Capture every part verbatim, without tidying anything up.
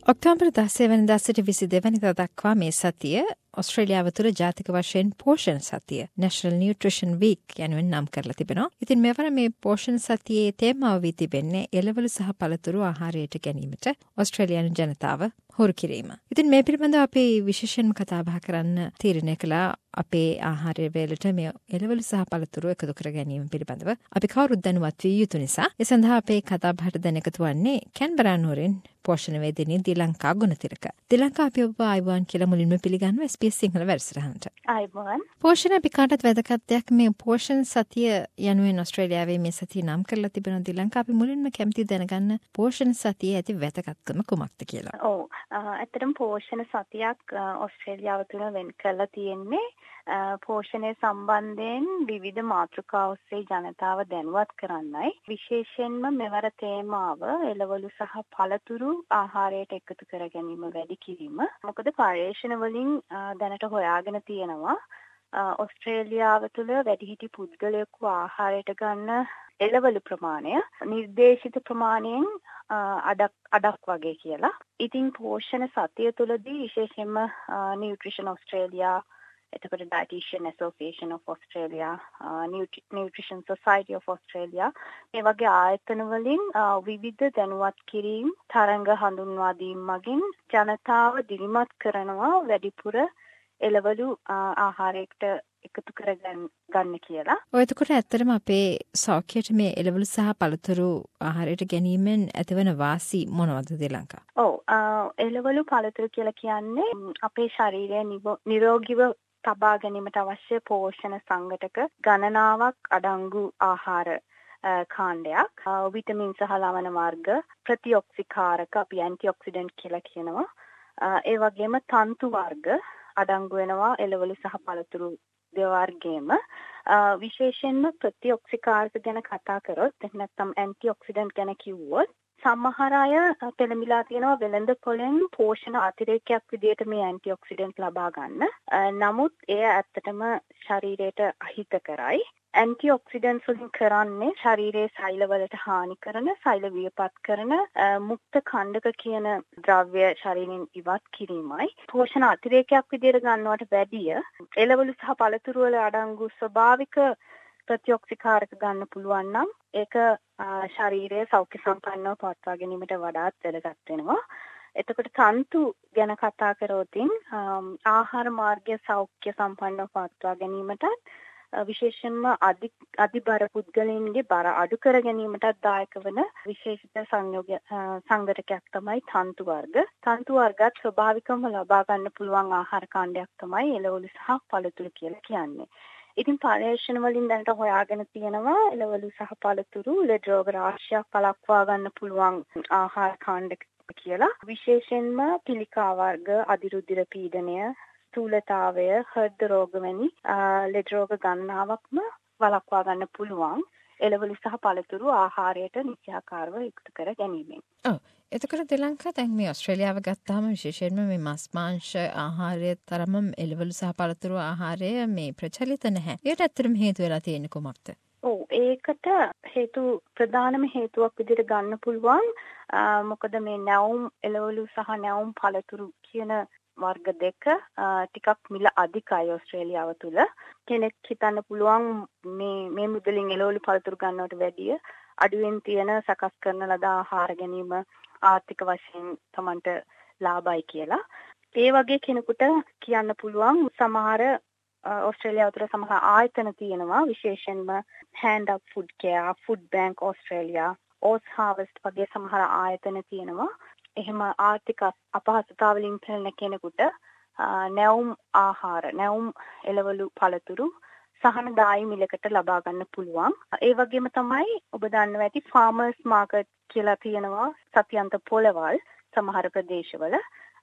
October දහසය වෙනිදා සිට විසි දෙවැනිදා දක්වා මේ සතිය ඔස්ට්‍රේලියාව තුළ ජාතික වශයෙන් පෝෂණ සතිය National Nutrition Week යනුවෙන් නම් කරලා තිබෙනවා. ඉතින් මෙවර මේ පෝෂණ සතියේ තේමාව වී තිබෙන්නේ එළවලු සහ පළතුරු ආහාරයට ගැනීමට ඔස්ට්‍රේලියානු ජනතාව හුරු කිරීම. ඉතින් මේ පිළිබඳව අපි විශේෂයෙන්ම කතා බහ කරන්න තීරණය කළා අපේ ආහාරය වේලට මේ එළවලු සහ පළතුරු එකතු කර ගැනීම පිළිබඳව අපි කවුරුත් දැනුවත් විය යුතු නිසා ඒ සඳහා අපේ කතා බහට දැන එකතු වන්නේ කැන්බරා නුවරින් පෝෂණ වේදිනිය දිලංකා ගුණතිලක. දිලංකා අපි ඔබ ආයුබෝවන් කියලා මුලින්ම පිළිගන්නවා එස් පී එස් සිංහල වැඩසටහනට. ආයුබෝවන්. පෝෂණ අපි කාටත් වැදගත් දෙයක් මේ පෝෂණ සතිය යනුවෙන් ඔස්ට්‍රේලියාවේ මේ සතිය නම් කරලා තිබෙනවා. දිලංකා අපි මුලින්ම කැමති දැනගන්න පෝෂණ සතියේ ඇති වැදගත්කම කුමක්ද කියලා. ඔව් ඇත්තටම පෝෂණ සතියක් ඔස්ට්‍රේලියාව තුළ වෙන් කරලා තියෙන්නේ පෝෂණය සම්බන්ධයෙන් විවිධ මාතෘකා ඔස්සේ ජනතාව දැනුවත් කරන්නයි. විශේෂයෙන්ම මෙවර තේමාව එළවලු සහ පළතුරු ආහාරයට එකතු කර ගැනීම වැඩි කිරීම. මොකද පර්යේෂණ වලින් දැනට හොයාගෙන තියෙනවා ඔස්ට්‍රේලියාව තුළ වැඩිහිටි පුද්ගලයෙකු ආහාරයට ගන්න එළවලු ප්‍රමාණය නිර්දේශිත ප්‍රමාණයෙන් අඩක් අඩක් වගේ කියලා. ඉතින් පෝෂණ සතිය තුළදී විශේෂයෙන්ම නියුට්‍රිෂන් ඔස්ට්‍රේලියා, එතකොට Dietitian Association of Australia, uh, Nutri- Nutrition Society of Australia මේ වගේ ආයතන වලින් විවිධ දැනුවත් කිරීම තරංග හඳුන්වා දීම මගින් ජනතාව දිරිමත් කරනවා වැඩිපුර එළවලු ආහාරයකට එකතු කරගන්න ගන්න කියලා. ඔය එතකොට ඇත්තටම අපේ සෞඛ්‍යයට මේ එළවලු සහ පළතුරු ආහාරයට ගැනීමෙන් ඇතිවන වාසි මොනවද දිලංකා? ඔව් එළවලු පළතුරු කියලා කියන්නේ අපේ ශරීරය නිරෝගීව තබා ගැනීමට අවශ්‍ය පෝෂණ සංඝටක ගණනාවක් අඩංගු ආහාර කාණ්ඩයක්. විටමින් සහ ලවණ වර්ග, ප්‍රතිඔක්සිකාරක අපි ඇන්ටිඔක්සිඩන්ට් කියලා කියනවා. ඒ වගේම තන්තු වර්ග අඩංගු වෙනවා එළවලු සහ පළතුරු දෙවර්ගයේම. විශේෂයෙන්ම ප්‍රතිඔක්සිකාරක ගැන කතා කරොත් නැත්නම් ඇන්ටිඔක්සිඩන්ට් ගැන කිව්වොත් සමහර අය පෙළඹිලා තියෙනවා වෙළඳ පොලෙන් පෝෂණ අතිරේකයක් විදිහට මේ ඇන්ටිඔක්සිඩන්ට් ලබා ගන්න. නමුත් එය ඇත්තටම ශරීරයට අහිතකරයි. ඇන්ටිඔක්සිඩන්ට්ස් වලින් කරන්නේ ශරීරයේ සෛලවලට හානි කරන, සෛල වියපත් කරන මුක්ත කණ්ඩක කියන ද්‍රව්‍ය ශරීරයෙන් ඉවත් කිරීමයි. පෝෂණ අතිරේකයක් විදිහට ගන්නවට වැඩිය එළවලු සහ පළතුරු වල අඩංගු ස්වභාවික ප්‍රතිඔක්සිකාරක ගන්න පුළුවන් නම් ඒක ශරීරයේ සෞඛ්‍ය සම්පන්නව පවත්වා ගැනීමට වඩාත් වැදගත් වෙනවා. එතකොට තන්තු ගැන කතා කරොතින් ආහාර මාර්ගය සෞඛ්‍ය සම්පන්නව පවත්වා ගැනීමට විශේෂයෙන්ම අධි අධිබර පුද්ගලයන්ගේ බර අඩු කර ගැනීමට දායක වන විශේෂිත සංයෝග සංඝටකයක් තමයි තන්තු වර්ග. තන්තු වර්ගත් ස්වභාවිකවම ලබා ගන්න පුළුවන් ආහාර කාණ්ඩයක් තමයි එළවලු සහ පළතුරු කියලා කියන්නේ. ඉතින් පර්යේෂණ වලින් දැනට හොයාගෙන තියෙනවා එළවලු සහ පළතුරු ලෙඩ රෝග රාශියක් වළක්වා ගන්න පුළුවන් ආහාර කාණ්ඩ කියලා. විශේෂයෙන්ම පිළිකා වර්ග, අධිරුධිර පීඩනය, ස්ථූලතාවය, හෘද රෝග වැනි ලෙඩ රෝග ගණනාවක්ම වළක්වා ගන්න පුළුවන් එළවලු සහ පළතුරු ආහාරයට නිත්‍යාකාරව යුක්ත කර ගැනීමෙන්. ඔව්. එතකොට දිලංකා දැන් මේ ඔස්ට්‍රේලියාව ගත්තාම විශේෂයෙන්ම මේ මස් මාංශ ආහාරය තරම එළවලු සහ පළතුරු ආහාරය මේ ප්‍රචලිත නැහැ. ඒකට ඇත්තටම හේතු වෙලා තියෙන්නේ කොහොමද? ඔව් ඒකට හේතු ප්‍රධානම හේතුවක් විදිහට ගන්න පුළුවන් මොකද මේ නැවුම් එළවලු සහ නැවුම් පළතුරු කියන වර්ග දෙක ටිකක් මිල අධිකයි ඔස්ට්‍රේලියාව තුළ. කෙනෙක් හිතන්න පුළුවන් මේ මේ මුදලින් එළවලු පළතුරු ගන්නවට වැඩිය අඩුවෙන් තියෙන සකස් කරන ලද ආහාර ගැනීම ආර්ථික වශයෙන් Tamanට ලාභයි කියලා. ඒ වගේ කෙනෙකුට කියන්න පුළුවන් සමහර ඔස්ට්‍රේලියාව තුළ සමහර ආයතන තියෙනවා විශේෂයෙන්ම Hand Up Food Care, Food Bank Australia, Oz Harvest වගේ සමහර ආයතන තියෙනවා. එහෙම ආර්ථික අපහසුතාව වලින් පෙළෙන කෙනෙකුට නැවුම් ආහාර, නැවුම් එළවලු පළතුරු සහනදායී මිලකට ලබා ගන්න පුළුවන්. ඒ වගේම තමයි ඔබ දන්නවා ඇති ෆාමර්ස් මාකට් කියලා තියෙනවා සතියන්ත පොළවල් සමහර ප්‍රදේශවල.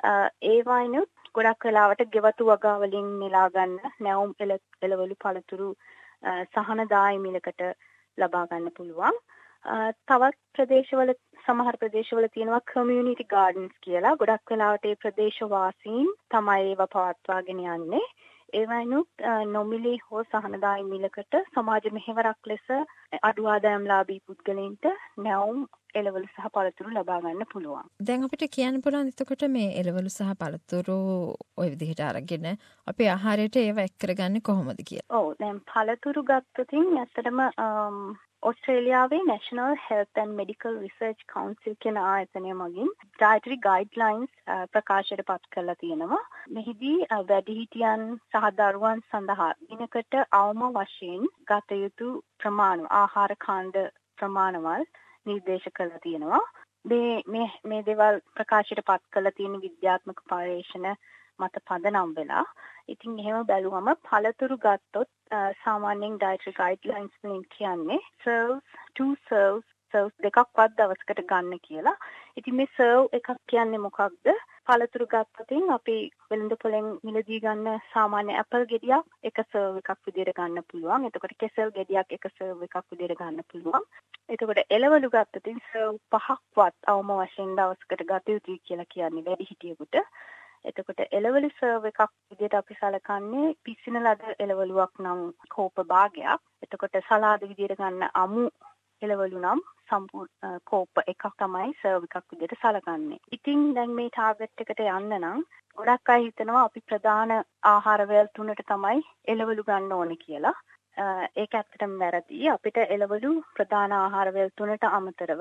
ඒ වයින්ුත් ගොඩක් වෙලාවට ගෙවතු වගා වලින් නෙලා ගන්න නැවුම් එළවලු පළතුරු සහනදායී මිලකට ලබා ගන්න පුළුවන්. තවත් ප්‍රදේශවල සමහර ප්‍රදේශවල තියෙනවා community gardens කියලා. ගොඩක් වෙලාවට ඒ ප්‍රදේශ වාසීන් තමයි ඒවා පවත්වාගෙන යන්නේ. ඒ වයින්ුත් නොමිලේ හෝ සහනදායී මිලකට සමාජ මෙහෙවරක් ලෙස අඩු ආදායම්ලාභී පුද්ගලයන්ට නැවුම් එළවලු සහ පළතුරු ලබා ගන්න පුළුවන්. දැන් අපිට කියන්න පුළුවන් එතකොට මේ එළවලු සහ පළතුරු ওই විදිහට අරගෙන අපේ ආහාරයට ඒව එක් කරගන්නේ කොහොමද කියලා. ඔව් දැන් පළතුරු ගත්තොතින් ඇත්තටම ඔස්ට්‍රේලියාවේ National Health and Medical Research Council කියන ආයතනය මගින් dietary guidelines ප්‍රකාශයට පත් කරලා තියෙනවා. මෙහිදී වැඩිහිටියන් සහ දරුවන් සඳහා දිනකට අවම වශයෙන් ගත යුතු ප්‍රමාණ ආහාර ඛණ්ඩ ප්‍රමාණවල් නිර්දේශ කරලා තියෙනවා. මේ මේ මේ දේවල් ප්‍රකාශයට පත් කරලා තියෙන විද්‍යාත්මක පරීක්ෂණ මත පදනම් වෙලා. ඉතින් එහෙම බැලුවම පළතුරු ගත්තොත් සාමාන්‍යයෙන් dietary guidelines වලින් කියන්නේ serves two serves serves දෙකක්වත් දවසකට ගන්න කියලා. ඉතින් මේ serve එකක් කියන්නේ මොකක්ද? පළතුරු ගත්තොතින් අපි වෙළඳ පොලෙන් මිලදී ගන්න සාමාන්‍ය ඇපල් ගෙඩියක් එක serve එකක් විදිහට ගන්න පුළුවන්. එතකොට කෙසෙල් ගෙඩියක් එක serve එකක් විදිහට ගන්න පුළුවන්. එතකොට එළවලු ගත්තොතින් serve පහක්වත් අවම වශයෙන් දවසකට ගත යුතුයි කියලා කියන්නේ වැඩිහිටියෙකුට. එතකොට එළවලු සර්ව් එකක් විදිහට අපි සලකන්නේ පිසින ලද එළවලුවක් නම් කෝප භාගයක්. එතකොට සලාද විදිහට ගන්න අමු එළවලු නම් සම්පූර්ණ කෝප එකක් තමයි සර්ව් එකක් විදිහට සලකන්නේ. ඉතින් දැන් මේ ටාගට් එකට යන්න නම් ගොඩක් අය හිතනවා අපි ප්‍රධාන ආහාර වේල් තුනට තමයි එළවලු ගන්න ඕනේ කියලා. ඒක ඇත්තටම වැරදි. අපිට එළවලු ප්‍රධාන ආහාර වේල් තුනට අමතරව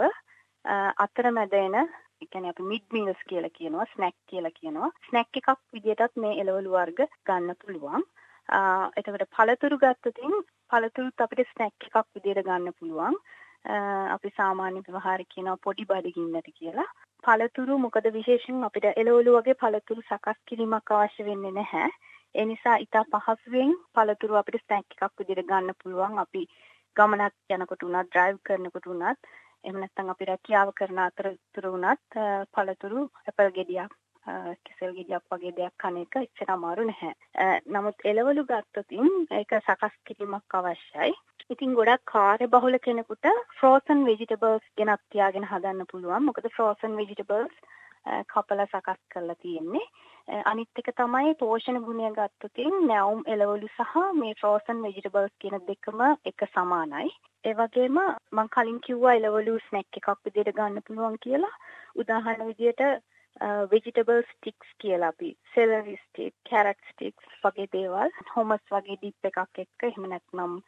අතරමැද එන ඒ කියන්නේ අපි මිඩ් මීල්ස් කියලා කියනවා, ස්නැක් කියලා කියනවා. ස්නැක් එකක් විදිහටත් මේ එළවලු වර්ග ගන්න පුළුවන්. එතකොට පළතුරු ගත්තොතින් පළතුරුත් අපිට ස්නැක් එකක් විදිහට ගන්න පුළුවන්. අපි සාමාන්‍ය ව්‍යවහාරේ කියනවා පොඩි බඩගින්නට කියලා. පළතුරු මොකද විශේෂයෙන් අපිට එළවලු වගේ පළතුරු සකස් කිරීමක් අවශ්‍ය වෙන්නේ නැහැ. ඒ නිසා ඊට පහසුවෙන් පළතුරු අපිට ස්නැක් එකක් විදිහට ගන්න පුළුවන්. අපි ගමනක් යනකොට උනත්, ඩ්‍රයිව් කරනකොට උනත් එහෙම නැත්නම් අපි රැකියාව කරන අතරතුර උනත් පළතුරු ඇපල් ගෙඩියක් කෙසෙල් ගෙඩියක් වගේ දෙයක් කන එක ඉච්චර අමාරු නැහැ. නමුත් එළවලු ගත්තොතින් ඒක සකස් කිරීමක් අවශ්‍යයි. ඉතින් ගොඩක් කාර්යබහුල කෙනෙකුට frozen vegetables ගෙනත් තියාගෙන හදන්න පුළුවන්. මොකද frozen vegetables කපලා සකස් කරලා තියෙන්නේ. අනිත් එක තමයි පෝෂණ ගුණය ගත්තොතින් නැවුම් එළවලු සහ මේ frozen vegetables කියන දෙකම එක සමානයි. ඒ වගේම මම කලින් කිව්වා එළවලු ස්නැක් එකක් විදිහට ගන්න පුළුවන් කියලා. උදාහරණ විදිහට vegetable sticks කියලා අපි celery stick, carrot sticks වගේ දේවල් hummus වගේ dip එකක් එක්ක එහෙම නැත්නම්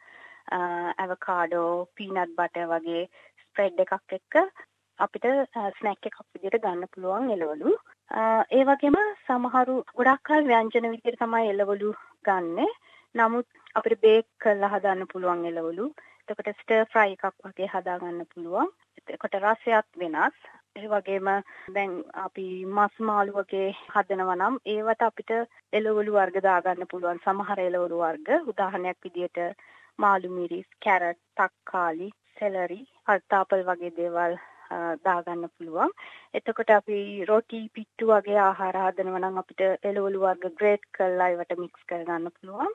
avocado, peanut butter වගේ spread එකක් එක්ක අපිට ස්නැක් එකක් විදිහට ගන්න පුළුවන් එළවලු. ඒ වගේම සමහරු ගොඩක් අය ව්‍යංජන විදිහට තමයි එළවලු ගන්නෙ. නමුත් අපිට බේක් කරලා හදන්න පුළුවන් එළවලු. එතකොට ස්ටර් ෆ්‍රයි එකක් වගේ හදා ගන්න පුළුවන්. එතකොට රසයත් වෙනස්. ඒ වගේම දැන් අපි මස් මාළු වගේ හදනවා නම් ඒවට අපිට එළවලු වර්ග දාගන්න පුළුවන්. සමහර එළවලු වර්ග උදාහරණයක් විදිහට මාළු මිරිස්, කැරට්, තක්කාලි, සෙලරි, අර්තාපල් වගේ දේවල් දාගන්න පුළුවන්. එතකොට අපි රොටි, පිට්ටු වගේ ආහාර හදනවා නම් අපිට එළවලු වර්ග ග්‍රේට් කරලා ඒවට මික්ස් කරගන්න පුළුවන්.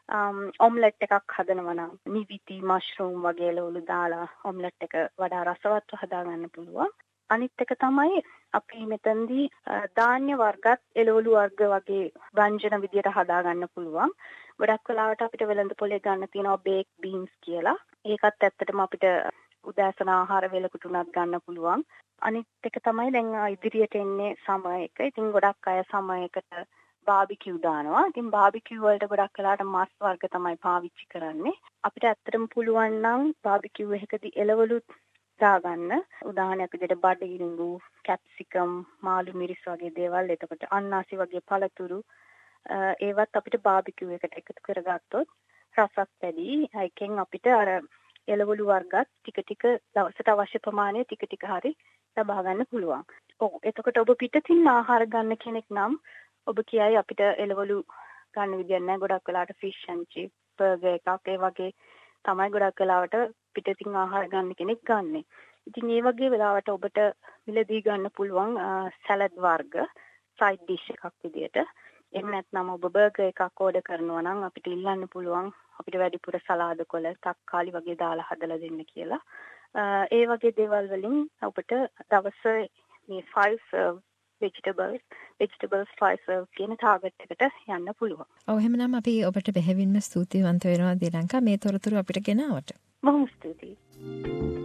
ඔම්ලට් එකක් හදනවා නම් නිවිති, මෂ්රූම් වගේ එළවලු දාලා ඔම්ලට් එක වඩා රසවත්ව හදාගන්න පුළුවන්. අනිත් එක තමයි අපි මෙතනදී ධාන්‍ය වර්ගත් එළවලු වර්ග වගේ ව්‍යංජන විදියට හදාගන්න පුළුවන්. ගොඩක් වෙලාවට අපිට වෙළඳ පොලේ ගන්න තියෙනවා බේක් බීන්ස් කියලා. ඒකත් ඇත්තටම අපිට උදෑසන ආහාර වේලකට උනත් ගන්න පුළුවන්. අනිත් එක තමයි දැන් ඉදිරියට එන්නේ සමය එක. ඉතින් ගොඩක් අය සමයකට බාබිකියු දානවා. ඉතින් බාබිකියු වලට ගොඩක් වෙලාවට මස් වර්ග තමයි පාවිච්චි කරන්නේ. අපිට ඇත්තටම පුළුවන් නම් බාබිකියු එකකදී එළවලු දාගන්න. උදාහරණයක් විදිහට බඩගිනිඟු, කැප්සිකම්, මාළු මිරිස් වගේ දේවල්, එතකොට අන්නාසි වගේ පළතුරු ඒවත් අපිට බාබිකියු එකට එකතු කරගත්තොත් රසත් වැඩි. ඒකෙන් අපිට අර එළවලු වර්ගත් ටික ටික දවසට අවශ්‍ය ප්‍රමාණය ටික ටික හරි ලබා ගන්න පුළුවන්. ඔව් එතකොට ඔබ පිටතින් ආහාර ගන්න කෙනෙක් නම් ඔබ කියයි අපිට එළවලු ගන්න විදියක් නැහැ. ගොඩක් වෙලාවට ෆිෂ් ඇන්ඩ් චිප්, බර්ගර් එකක් ඒ වගේ තමයි ගොඩක් වෙලාවට පිටතින් ආහාර ගන්න කෙනෙක් ගන්නෙ. ඉතින් ඒ වගේ වෙලාවට ඔබට මිලදී ගන්න පුළුවන් සලාඩ් වර්ග සයිඩ් ඩිෂ් එකක් විදියට. එහෙම නැත්නම් ඔබ බර්ගර් එකක් ඕඩර් කරනවා නම් අපිට ඉල්ලන්න පුළුවන් අපිට වැඩිපුර සලාද කොළ, තක්කාලි වගේ දාලා හදලා දෙන්න කියලා. ඒ වගේ දේවල් වලින් ඔබට දවසේ මේ five serve vegetables vegetables five serve කියන ටාගට් එකට යන්න පුළුවන්. ඔව් එහෙමනම් අපි ඔබට බෙහෙවින්ම ස්තුතිවන්ත වෙනවා දිලංකා මේ තොරතුරු අපිට ගෙනාවට. බොහොම ස්තුතියි.